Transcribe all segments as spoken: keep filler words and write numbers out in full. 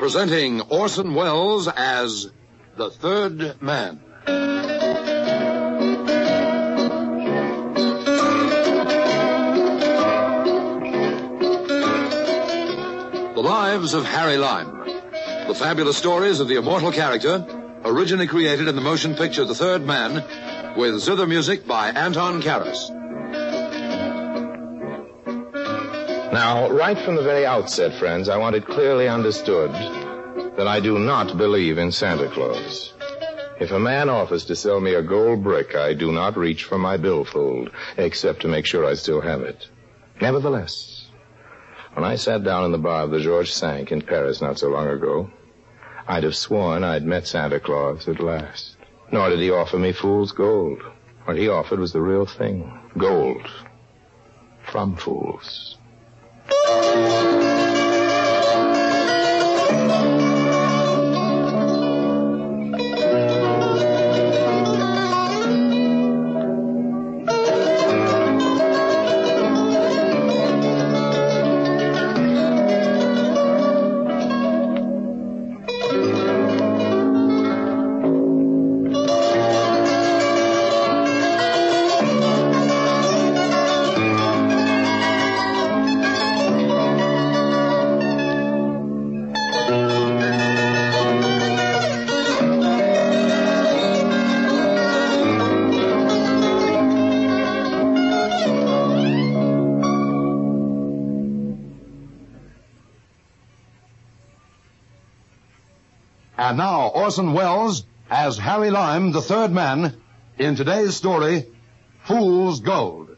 Presenting Orson Welles as The Third Man. The Lives of Harry Lime. The fabulous stories of the immortal character, originally created in the motion picture The Third Man, with zither music by Anton Karas. Now, right from the very outset, friends, I want it clearly understood that I do not believe in Santa Claus. If a man offers to sell me a gold brick, I do not reach for my billfold, except to make sure I still have it. Nevertheless, when I sat down in the bar of the Georges Cinq in Paris not so long ago, I'd have sworn I'd met Santa Claus at last. Nor did he offer me fool's gold. What he offered was the real thing. Gold. From fools. And now, Orson Welles as Harry Lime, the third man, in today's story, Fool's Gold.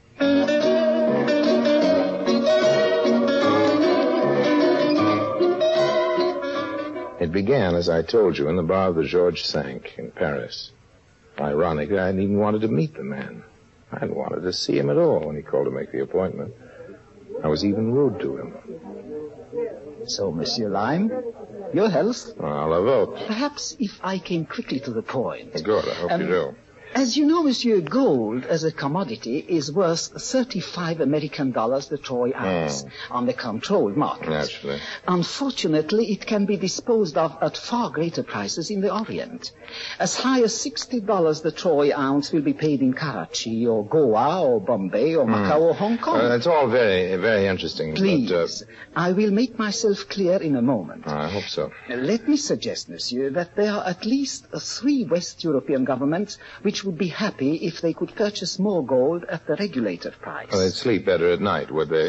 It began, as I told you, in the bar of the Georges Cinq in Paris. Ironically, I hadn't even wanted to meet the man. I hadn't wanted to see him at all when he called to make the appointment. I was even rude to him. So, Monsieur Lime, your health? I'll have hope. Perhaps if I came quickly to the point. Good, I hope um, you do. As you know, Monsieur, gold as a commodity is worth thirty-five American dollars the troy ounce mm. on the controlled market. Naturally. Unfortunately, it can be disposed of at far greater prices in the Orient. As high as sixty dollars the troy ounce will be paid in Karachi or Goa or Bombay or Macau mm. or Hong Kong. Uh, it's all very, very interesting. Please, but, uh... I will make myself clear in a moment. I hope so. Let me suggest, Monsieur, that there are at least three West European governments which would be happy if they could purchase more gold at the regulated price. Well, they'd sleep better at night, would they?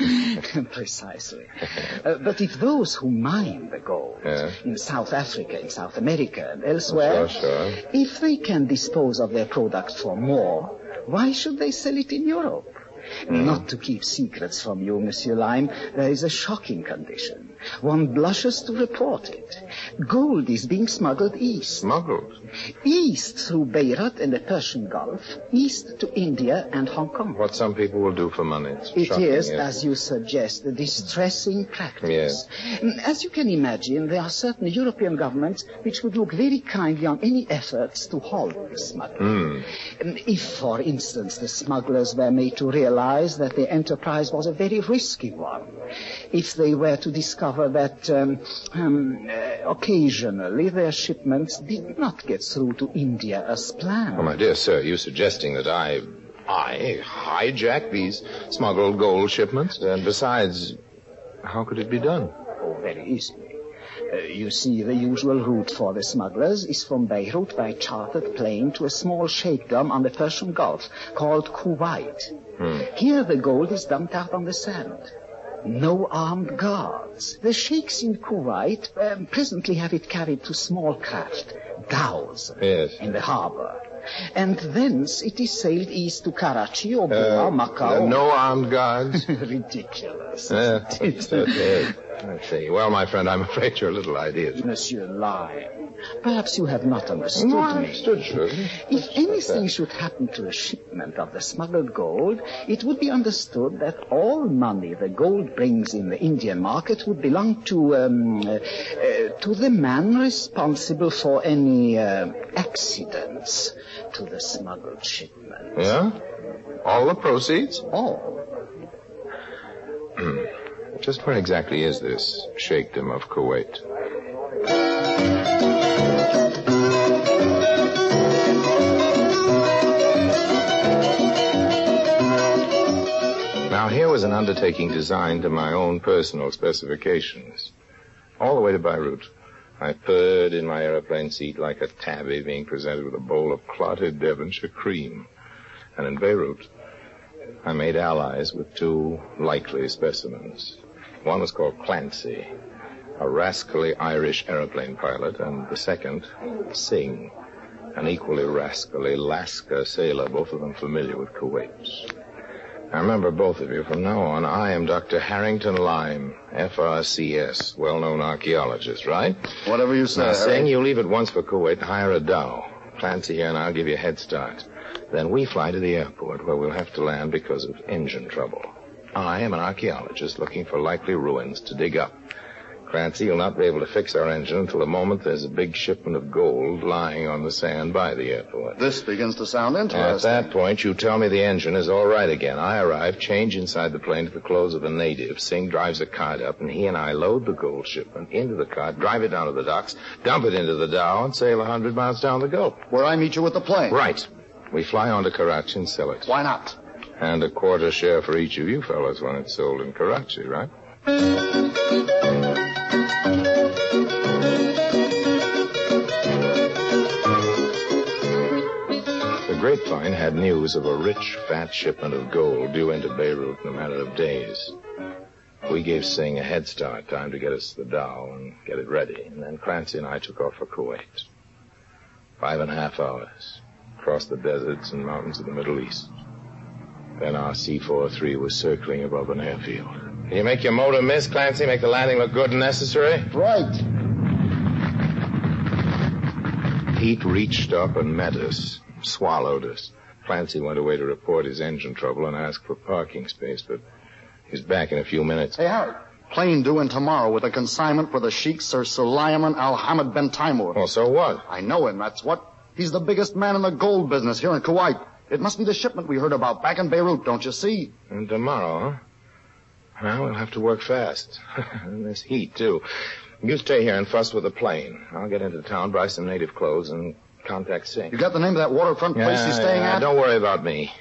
Precisely. uh, but if those who mine the gold yeah. in South Africa, in South America, and elsewhere, sure, sure. if they can dispose of their product for more, why should they sell it in Europe? Mm. Not to keep secrets from you, Monsieur Lime, there is a shocking condition. One blushes to report it. Gold is being smuggled east. Smuggled? East through Beirut and the Persian Gulf, east to India and Hong Kong. What some people will do for money. It's it shocking, is, yes. as you suggest, a distressing practice. Yes. As you can imagine, there are certain European governments which would look very kindly on any efforts to halt the smuggling. Mm. If, for instance, the smugglers were made to realize that the enterprise was a very risky one, if they were to discover that um, um, uh, occasionally their shipments did not get through to India as planned. Oh, my dear sir, are you suggesting that I, I hijack these smuggled gold shipments? And besides, how could it be done? Oh, very easily. Uh, you see, the usual route for the smugglers is from Beirut by chartered plane to a small sheikhdom on the Persian Gulf called Kuwait. Hmm. Here the gold is dumped out on the sand. No armed guards. The sheikhs in Kuwait um, presently have it carried to small craft, dhows, yes. in the harbor. And thence it is sailed east to Karachi or Goa, uh, Macau. Uh, no armed guards? Ridiculous. Uh, it's, uh, I see. Well, my friend, I'm afraid your little ideas. Monsieur Lime, perhaps you have not understood no, I me. understood, sure. If anything should happen to a shipment of the smuggled gold, it would be understood that all money the gold brings in the Indian market would belong to um, uh, uh, to the man responsible for any uh, accidents to the smuggled shipment. Yeah? All the proceeds? All. Just where exactly is this sheikhdom of Kuwait? Now, here was an undertaking designed to my own personal specifications. All the way to Beirut, I purred in my aeroplane seat like a tabby being presented with a bowl of clotted Devonshire cream. And in Beirut, I made allies with two likely specimens. One was called Clancy, a rascally Irish aeroplane pilot, and the second, Singh, an equally rascally Lascar sailor, both of them familiar with Kuwait. Now, remember, both of you, from now on, I am Doctor Harrington Lime, F R C S, well-known archaeologist, right? Whatever you say. Now, Singh, you leave at once for Kuwait and hire a dhow. Clancy here and I'll give you a head start. Then we fly to the airport where we'll have to land because of engine trouble. I am an archaeologist looking for likely ruins to dig up. Clancy, you'll not be able to fix our engine until the moment there's a big shipment of gold lying on the sand by the airport. This begins to sound interesting. At that point, you tell me the engine is all right again. I arrive, change inside the plane to the clothes of a native. Singh drives a cart up, and he and I load the gold shipment into the cart, drive it down to the docks, dump it into the dhow, and sail a hundred miles down the Gulf. Where I meet you with the plane. Right. We fly on to Karachi and sell it. Why not? And a quarter share for each of you fellas when it's sold in Karachi, right? The grapevine had news of a rich, fat shipment of gold due into Beirut in a matter of days. We gave Singh a head start, time to get us the dhow and get it ready. And then Clancy and I took off for Kuwait. Five and a half hours. Across the deserts and mountains of the Middle East. Then our C forty-three was circling above an airfield. Can you make your motor miss, Clancy? Make the landing look good and necessary? Right. Heat reached up and met us, swallowed us. Clancy went away to report his engine trouble and ask for parking space, but he's back in a few minutes. Hey, Harry. Plane due in tomorrow with a consignment for the Sheikh Sir Suleiman Al-Hamid bin Taimur. Well, so what? I know him, that's what. He's the biggest man in the gold business here in Kuwait. It must be the shipment we heard about back in Beirut, don't you see? And tomorrow, huh? Well, we'll have to work fast. In this heat, too. You stay here and fuss with the plane. I'll get into town, buy some native clothes, and contact Singh. You got the name of that waterfront yeah, place he's staying yeah, at? Don't worry about me.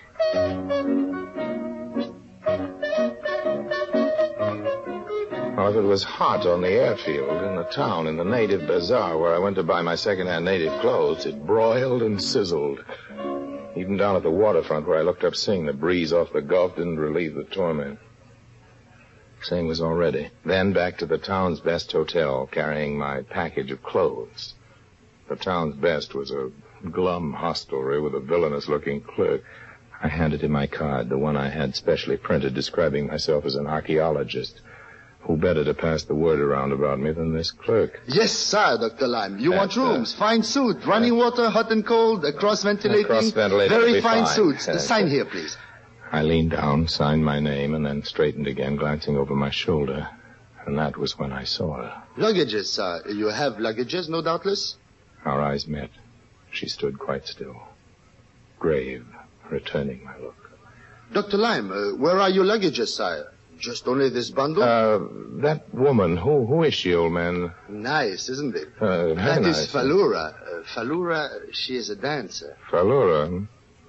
Well, if it was hot on the airfield, in the town, in the native bazaar where I went to buy my second-hand native clothes, it broiled and sizzled. Even down at the waterfront where I looked up Singh, the breeze off the Gulf didn't relieve the torment. Singh was all ready. Then back to the town's best hotel, carrying my package of clothes. The town's best was a glum hostelry with a villainous-looking clerk. I handed him my card, the one I had specially printed describing myself as an archaeologist. Who better to pass the word around about me than this clerk? Yes, sir, Doctor Lime. You That, want rooms, uh, fine suit, running water, hot and cold, uh, cross-ventilating. Cross-ventilating will Very be fine fine. suits. Uh, Sign here, please. I leaned down, signed my name, and then straightened again, glancing over my shoulder. And that was when I saw her. Luggages, sir. You have luggages, no doubtless? Our eyes met. She stood quite still, grave, returning my look. Doctor Lime, uh, where are your luggages, sire? Just only this bundle? Uh, that woman, who who is she, old man? Nice, isn't it? Uh, very that nice. is Falura. Uh, Falura, she is a dancer. Falura, hmm?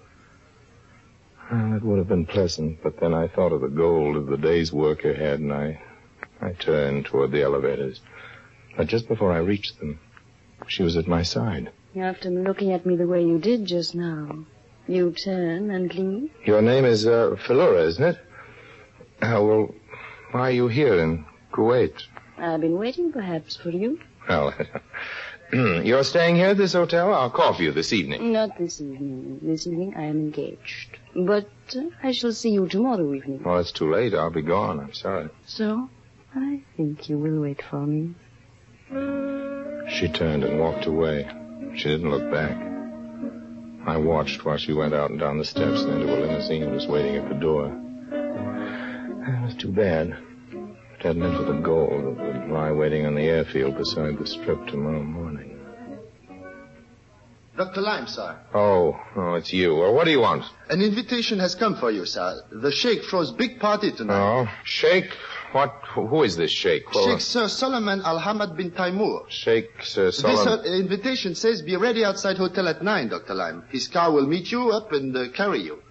Well, it would have been pleasant, but then I thought of the gold of the day's work ahead, and I, I turned toward the elevators. But just before I reached them, she was at my side. After looking at me the way you did just now, you turn and leave? Your name is uh, Falura, isn't it? Uh, well, why are you here in Kuwait? I've been waiting, perhaps, for you. Well, you're staying here at this hotel? I'll call for you this evening. Not this evening. This evening I am engaged. But uh, I shall see you tomorrow evening. Well, it's too late. I'll be gone. I'm sorry. So, I think you will wait for me. She turned and walked away. She didn't look back. I watched while she went out and down the steps and into a limousine that was waiting at the door. It was too bad. It hadn't been for the gold that would lie waiting on the airfield beside the strip tomorrow morning. Doctor Lime, sir. Oh, oh, it's you. Well, what do you want? An invitation has come for you, sir. The Sheikh throws big party tonight. Oh, Sheikh? What? Who is this sheikh? Well, Sheikh Sir Solomon Al-Hamad bin Taimur. Sheikh Sir This Solomon. uh, invitation says be ready outside hotel at nine, Doctor Lime. His car will meet you up and uh, carry you.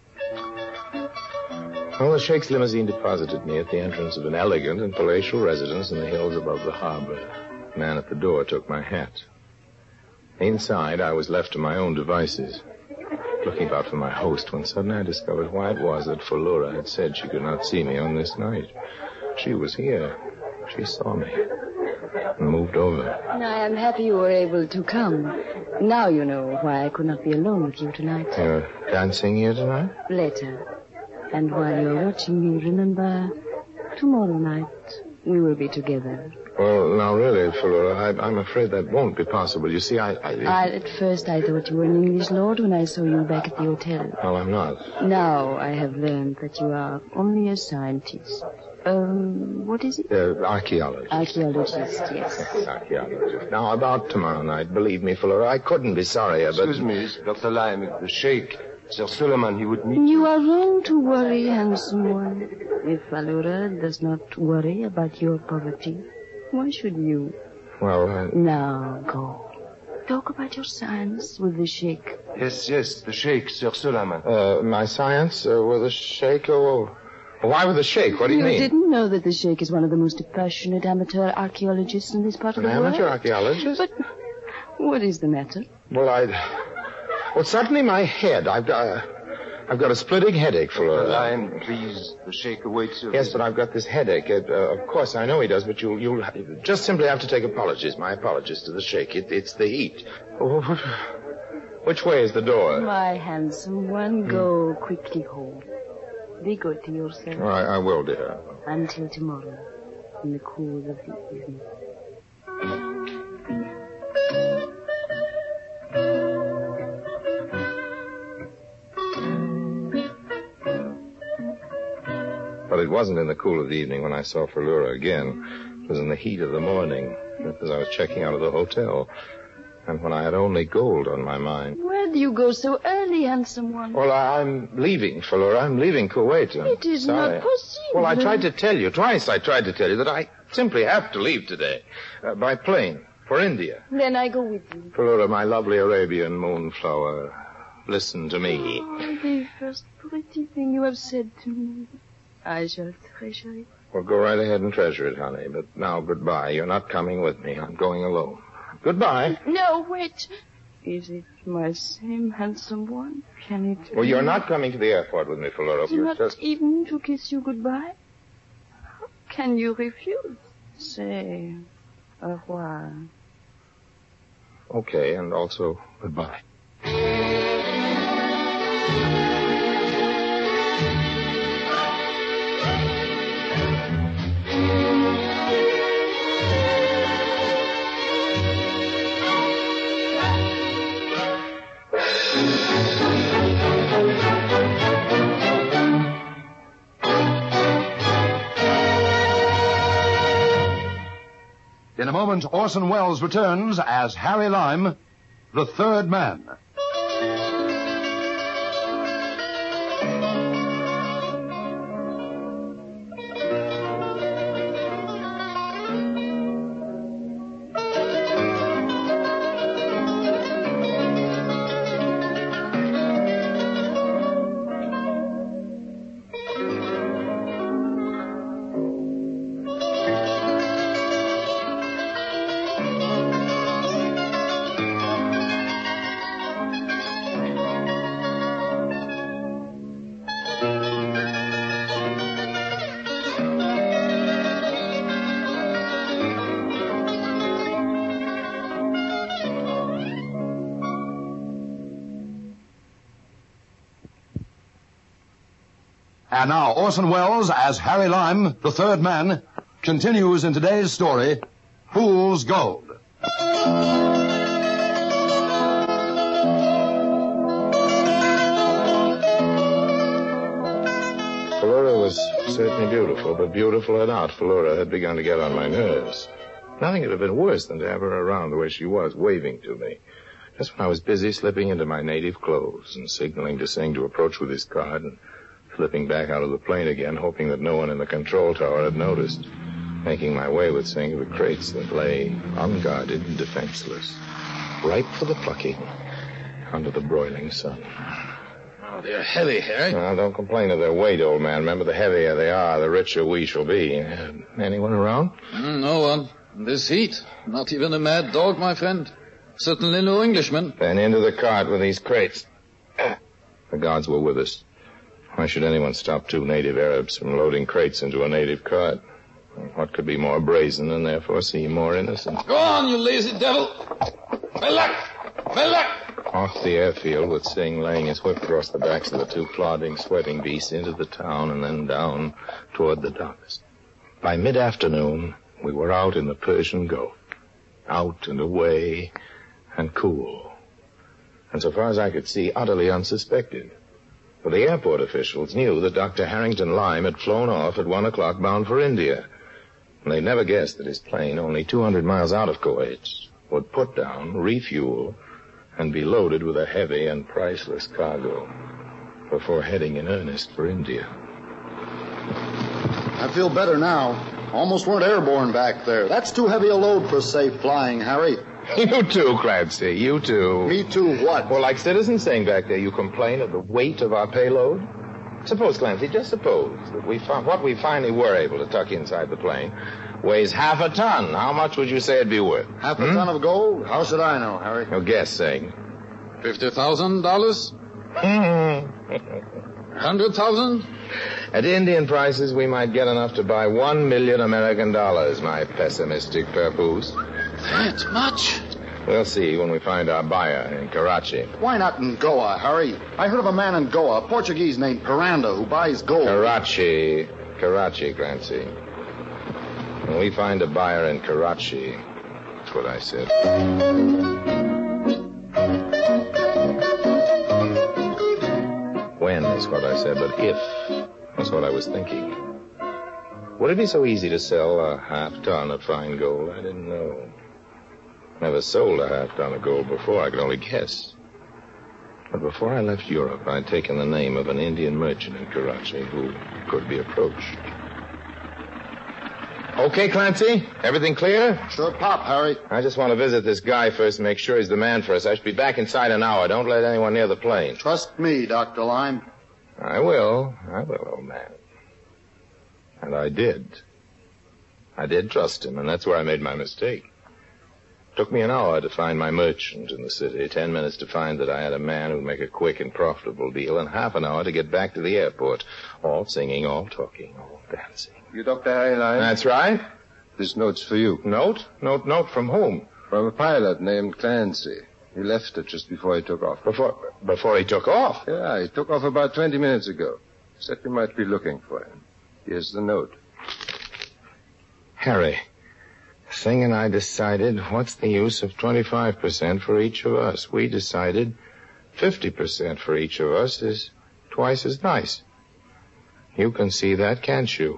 Well, the sheikh's limousine deposited me at the entrance of an elegant and palatial residence in the hills above the harbor. The man at the door took my hat. Inside, I was left to my own devices, looking about for my host, when suddenly I discovered why it was that Flora had said she could not see me on this night. She was here. She saw me and moved over. I am happy you were able to come. Now you know why I could not be alone with you tonight. You're dancing here tonight? Later. And while you're watching me, remember, tomorrow night we will be together. Well, now, really, Flora, I, I'm afraid that won't be possible. You see, I... I, I... At first I thought you were an English lord when I saw you back at the hotel. Well, I'm not. Now I have learned that you are only a scientist. Um, what is it? Uh, archaeologist. Archaeologist, yes. Archaeologist. Now, about tomorrow night, believe me, Flora, I couldn't be sorrier, but... Excuse me, Doctor Lime, the Sheikh, Sir Solomon, he would meet... You are wrong to worry, handsome one. If Allura does not worry about your poverty, why should you? Well, I... Now, go. Talk about your science with the Sheikh. Yes, yes, the Sheikh, Sir Solomon. Uh, my science uh, with a sheikh? Oh, oh, why with a sheikh? What do you, you mean? You didn't know that the Sheikh is one of the most passionate amateur archaeologists in this part An of the world? amateur archaeologist? But what is the matter? Well, I... Well, suddenly my head. I've got... Uh, I've got a splitting headache, Flora. Lime, please, the Sheikh awaits you. Yes, but I've got this headache. Uh, uh, of course, I know he does, but you'll, you'll just simply have to take apologies. My apologies to the sheikh. It, it's the heat. Which way is the door? My handsome one, go quickly home. Be good to yourself. Oh, I, I will, dear. Until tomorrow, in the cool of the evening. But it wasn't in the cool of the evening when I saw Flora again. It was in the heat of the morning, as I was checking out of the hotel, and when I had only gold on my mind. Where do you go so early, handsome one? Well, I, I'm leaving, Flora. I'm leaving Kuwait. I'm it is sorry. not possible. Well, I tried to tell you. Twice I tried to tell you that I simply have to leave today. Uh, by plane. For India. Then I go with you. Flora, my lovely Arabian moonflower, listen to me. Oh, the first pretty thing you have said to me. I shall treasure it. Well, go right ahead and treasure it, honey. But now, goodbye. You're not coming with me. I'm going alone. Goodbye. No, wait. Is it my same handsome one? Can it Well, be? you're not coming to the airport with me, Flora. You're Not just... even to kiss you goodbye? How can you refuse? Say au revoir. Okay, and also goodbye. In a moment, Orson Welles returns as Harry Lime, the third man. And now Orson Welles as Harry Lime, the third man, continues in today's story, Fool's Gold. Flora was certainly beautiful, but beautiful or not, Flora had begun to get on my nerves. Nothing could have been worse than to have her around the way she was, waving to me. Just when I was busy slipping into my native clothes and signaling to Singh to approach with his card, and flipping back out of the plane again, hoping that no one in the control tower had noticed, making my way with seeing the crates that lay unguarded and defenseless, ripe for the plucking under the broiling sun. Oh, they're heavy, Harry. Now, don't complain of their weight, old man. Remember, the heavier they are, the richer we shall be. Uh, anyone around? Mm, no one. In this heat. Not even a mad dog, my friend. Certainly no Englishman. Then into the cart with these crates. The guards were with us. Why should anyone stop two native Arabs from loading crates into a native cart? What could be more brazen and therefore seem more innocent? Go on, you lazy devil. Well luck. Well luck. Off the airfield with Singh laying his whip across the backs of the two plodding, sweating beasts into the town and then down toward the docks. By mid-afternoon, we were out in the Persian Gulf. Out and away and cool. And so far as I could see, utterly unsuspected. For the airport officials knew that Doctor Harrington Lyme had flown off at one o'clock bound for India. And they'd never guessed that his plane, only two hundred miles out of Kuwait, would put down, refuel, and be loaded with a heavy and priceless cargo before heading in earnest for India. I feel better now. Almost weren't airborne back there. That's too heavy a load for safe flying, Harry. You too, Clancy, you too. Me too, what? Well, like Citizen saying back there, you complain of the weight of our payload? Suppose, Clancy, just suppose that we found, what we finally were able to tuck inside the plane weighs half a ton. How much would you say it'd be worth? Half a hmm? ton of gold? How should I know, Harry? No guess, saying. Fifty thousand dollars? Hundred thousand? At Indian prices, we might get enough to buy one million American dollars, my pessimistic papoose. That much? We'll see when we find our buyer in Karachi. Why not in Goa, Harry? I heard of a man in Goa, a Portuguese named Piranda, who buys gold. Karachi. Karachi, Clancy. When we find a buyer in Karachi, that's what I said. When is what I said, but if, that's what I was thinking. Would it be so easy to sell a half ton of fine gold? I didn't know. Never sold a half ton of gold before. I could only guess. But before I left Europe, I'd taken the name of an Indian merchant in Karachi who could be approached. Okay, Clancy? Everything clear? Sure pop, Harry. I just want to visit this guy first and make sure he's the man for us. I should be back inside an hour. Don't let anyone near the plane. Trust me, Doctor Lyme. I will. I will, old man. And I did. I did trust him, and that's where I made my mistake. It took me an hour to find my merchant in the city, ten minutes to find that I had a man who'd make a quick and profitable deal, and half an hour to get back to the airport. All singing, all talking, all dancing. You Doctor Harry Lyme? That's right. This note's for you. Note? Note, note from whom? From a pilot named Clancy. He left it just before he took off. Before before he took off? Yeah, he took off about twenty minutes ago. Said you might be looking for him. Here's the note. Harry, Singh and I decided what's the use of twenty-five percent for each of us. We decided fifty percent for each of us is twice as nice. You can see that, can't you?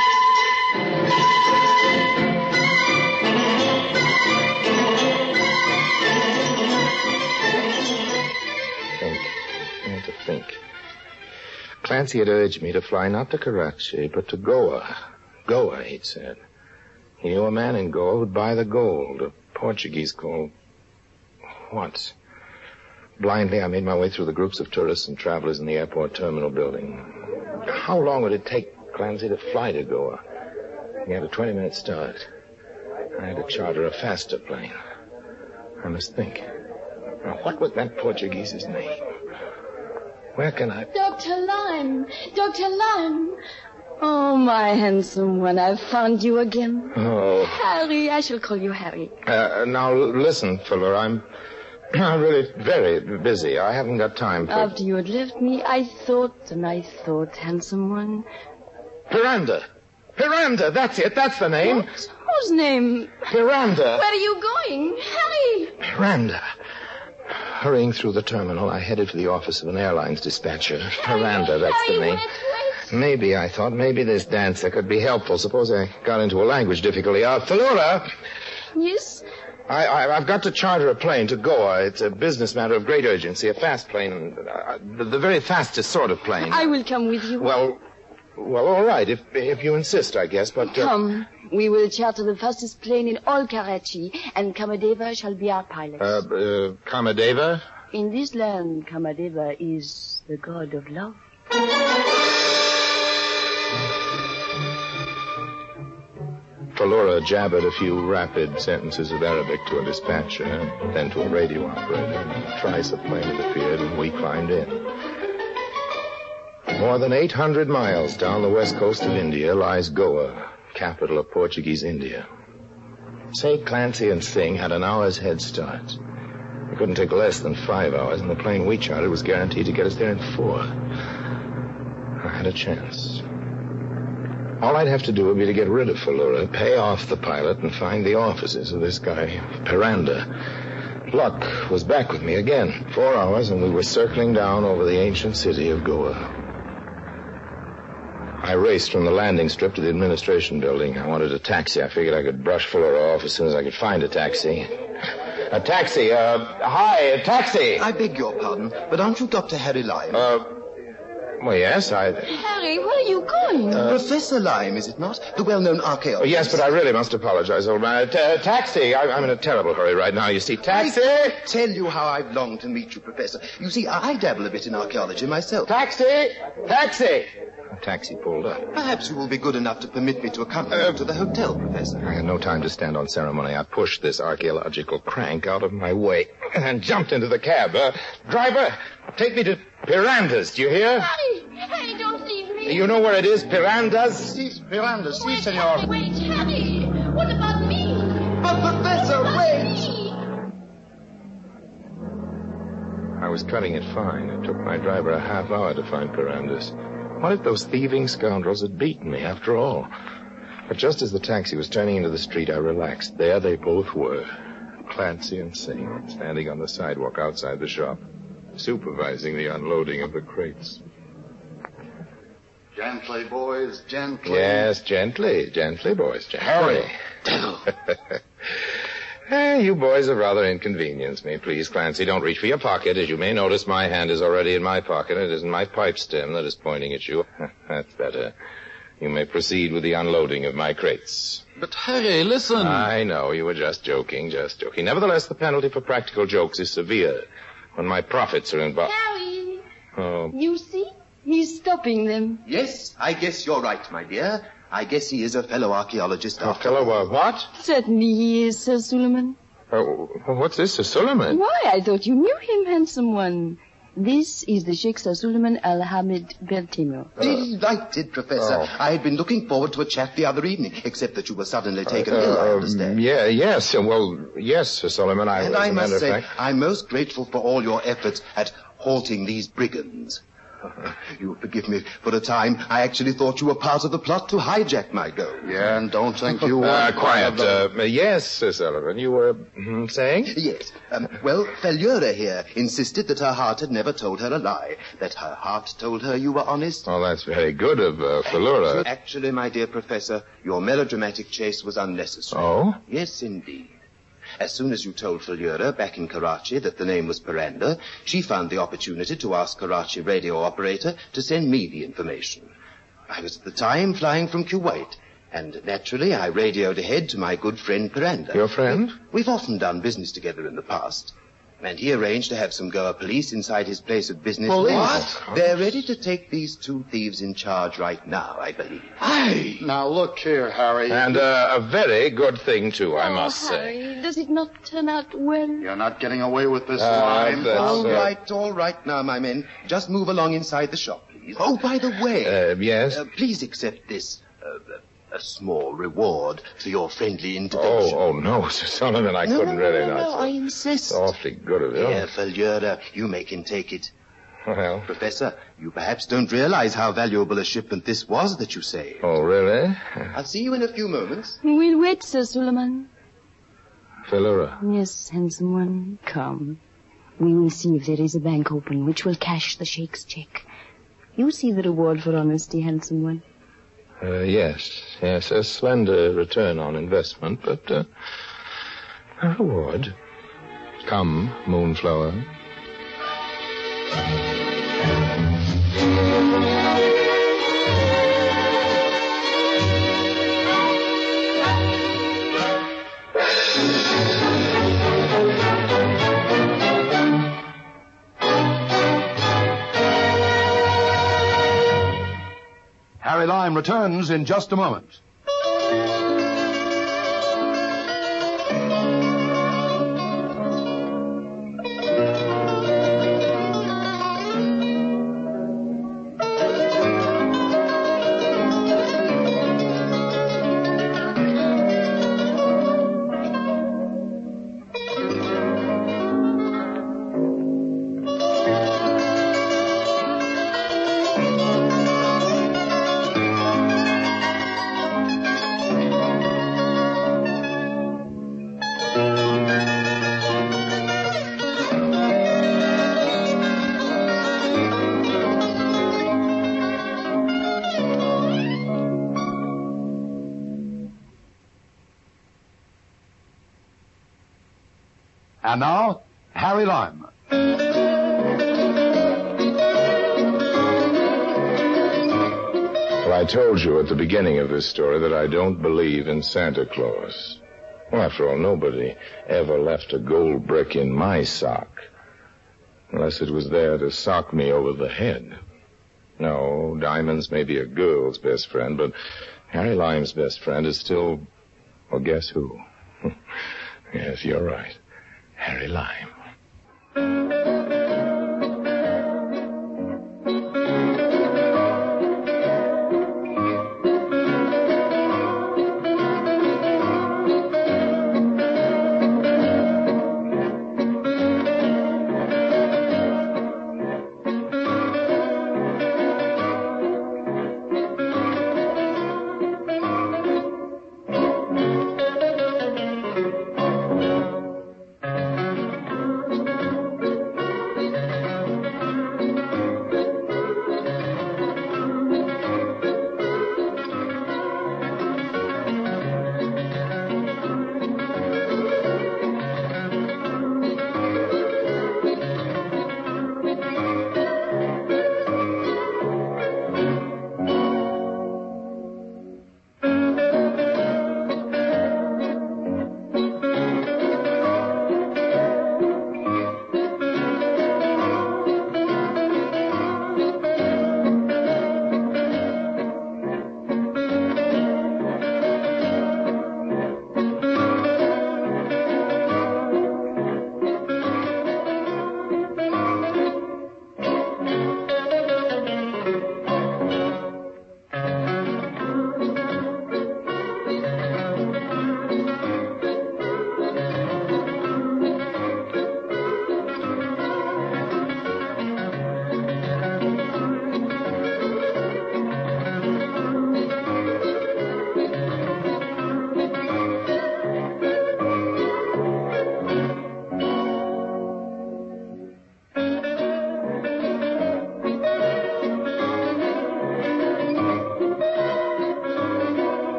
Think. I had to think. Clancy had urged me to fly not to Karachi, but to Goa. Goa, he'd said. He knew a man in Goa who'd buy the gold, a Portuguese called... What? Blindly, I made my way through the groups of tourists and travelers in the airport terminal building. How long would it take Clancy to fly to Goa? He had a twenty-minute start. I had to charter a faster plane. I must think. Now, what was that Portuguese's name? Where can I... Doctor Lyme! Doctor Lyme! Oh, my handsome one, I've found you again. Oh. Harry, I shall call you Harry. Uh, now, listen, Fuller, I'm... I'm really very busy. I haven't got time for... After you had left me, I thought and I thought, handsome one. Piranda. Piranda, that's it. That's the name. What? Whose name? Piranda. Where are you going? Harry! Piranda. Hurrying through the terminal, I headed for the office of an airlines dispatcher. Harry, Piranda, that's Harry, the name. wait, wait. Maybe, I thought, maybe this dancer could be helpful. Suppose I got into a language difficulty. Uh, Falura. Yes? I, I, I've got to charter a plane to Goa. It's a business matter of great urgency. A fast plane. Uh, the, the very fastest sort of plane. I will come with you. Well, well, all right, if if you insist, I guess, but... Uh... Come. We will charter the fastest plane in all Karachi, and Kamadeva shall be our pilot. Uh, uh, Kamadeva? In this land, Kamadeva is the god of love. Philura jabbered a few rapid sentences of Arabic to a dispatcher, then to a radio operator. Thrice a plane had appeared, and we climbed in. More than eight hundred miles down the west coast of India lies Goa, capital of Portuguese India. Saint Clancy and Singh had an hour's head start. It couldn't take less than five hours, and the plane we chartered was guaranteed to get us there in four. I had a chance. All I'd have to do would be to get rid of Philura, pay off the pilot, and find the offices of this guy, Piranda. Luck was back with me again. Four hours, and we were circling down over the ancient city of Goa. I raced from the landing strip to the administration building. I wanted a taxi. I figured I could brush Philura off as soon as I could find a taxi. A taxi, uh, hi, a taxi! I beg your pardon, but aren't you Doctor Harry Lime? Uh, well, yes, I... Harry, where are you going? Uh, Professor Lime, is it not? The well-known archaeologist. Oh, yes, but I really must apologize, old man. T- uh, taxi! I- I'm in a terrible hurry right now, you see. Taxi! I tell you how I've longed to meet you, Professor. You see, I dabble a bit in archaeology myself. Taxi! Taxi! A taxi pulled up. Perhaps you will be good enough to permit me to accompany Uh, you to the hotel, Professor. I had no time to stand on ceremony. I pushed this archaeological crank out of my way and jumped into the cab. Uh, driver, take me to Piranda's, do you hear? Harry! Harry, don't leave me! You know where it is, Piranda's? Si, Miranda, si, Wait, senor. Harry, wait, Harry! What about me? But, Professor, What about wait! me? I was cutting it fine. It took my driver a half hour to find Piranda's. What if those thieving scoundrels had beaten me after all? But just as the taxi was turning into the street, I relaxed. There they both were, Clancy and Singh, standing on the sidewalk outside the shop, supervising the unloading of the crates. Gently, boys, gently. Yes, gently, gently, boys, gently. Hurry. Eh, you boys have rather inconvenienced me. Please, Clancy, don't reach for your pocket. As you may notice, my hand is already in my pocket. It isn't my pipe stem that is pointing at you. That's better. You may proceed with the unloading of my crates. But Harry, listen. I know, you were just joking, just joking. Nevertheless, the penalty for practical jokes is severe when my profits are involved. Harry! Oh, You see? He's stopping them. Yes, I guess you're right, my dear. I guess he is a fellow archaeologist. a after fellow, all. uh, what? Certainly he is, Sir Suleiman. Oh, what's this, Sir Suleiman? Why, I thought you knew him, handsome one. This is the Sheikh Sir Suleiman Al-Hamid Bertimo. Delighted, Professor. Oh. I had been looking forward to a chat the other evening, except that you were suddenly taken ill, I Uh, understand. Yeah, yes, uh, well, yes, Sir Suleiman. I, And as I a must matter of say, fact- I'm most grateful for all your efforts at halting these brigands. You will forgive me. For a time, I actually thought you were part of the plot to hijack my gold. Yeah, and don't think you were. Uh, quiet. Uh, yes, Sir Sullivan, you were mm, saying? Yes. Um, well, Faliura here insisted that her heart had never told her a lie, that her heart told her you were honest. Oh, that's very good of uh, Philura. Actually, my dear Professor, your melodramatic chase was unnecessary. Oh? Yes, indeed. As soon as you told Faliura back in Karachi that the name was Piranda, she found the opportunity to ask Karachi radio operator to send me the information. I was at the time flying from Kuwait, and naturally I radioed ahead to my good friend Piranda. Your friend? We've often done business together in the past. And he arranged to have some Goa police inside his place of business. Police? What? They're ready to take these two thieves in charge right now, I believe. Hey! Now, look here, Harry. And uh, a very good thing, too, I Oh, must say. Harry, does it not turn out well? You're not getting away with this Uh, line. that's, All uh, right, all right now, my men. Just move along inside the shop, please. Oh, by the way, Uh, yes? uh, please accept this, uh, a small reward for your friendly Oh, intervention. oh, no, Sir Sullivan, I no, couldn't no, really no, no, not. no, I insist. It's awfully good of you. Here, Faliura, you make him take it. Well, Professor, you perhaps don't realize how valuable a shipment this was that you say. oh, really? I'll see you in a few moments. We'll wait, Sir Suleiman. Philura. Yes, handsome one, come. We will see if there is a bank open which will cash the Sheikh's check. You see the reward for honesty, handsome one. Uh, yes, yes, a slender return on investment, but uh, A reward. Come, Moonflower. Harry Lime returns in just a moment. And now, Harry Lime. Well, I told you at the beginning of this story that I don't believe in Santa Claus. Well, after all, nobody ever left a gold brick in my sock. Unless it was there to sock me over the head. No, diamonds may be a girl's best friend, but Harry Lime's best friend is still, well, guess who? Yes, you're right. Harry Lime.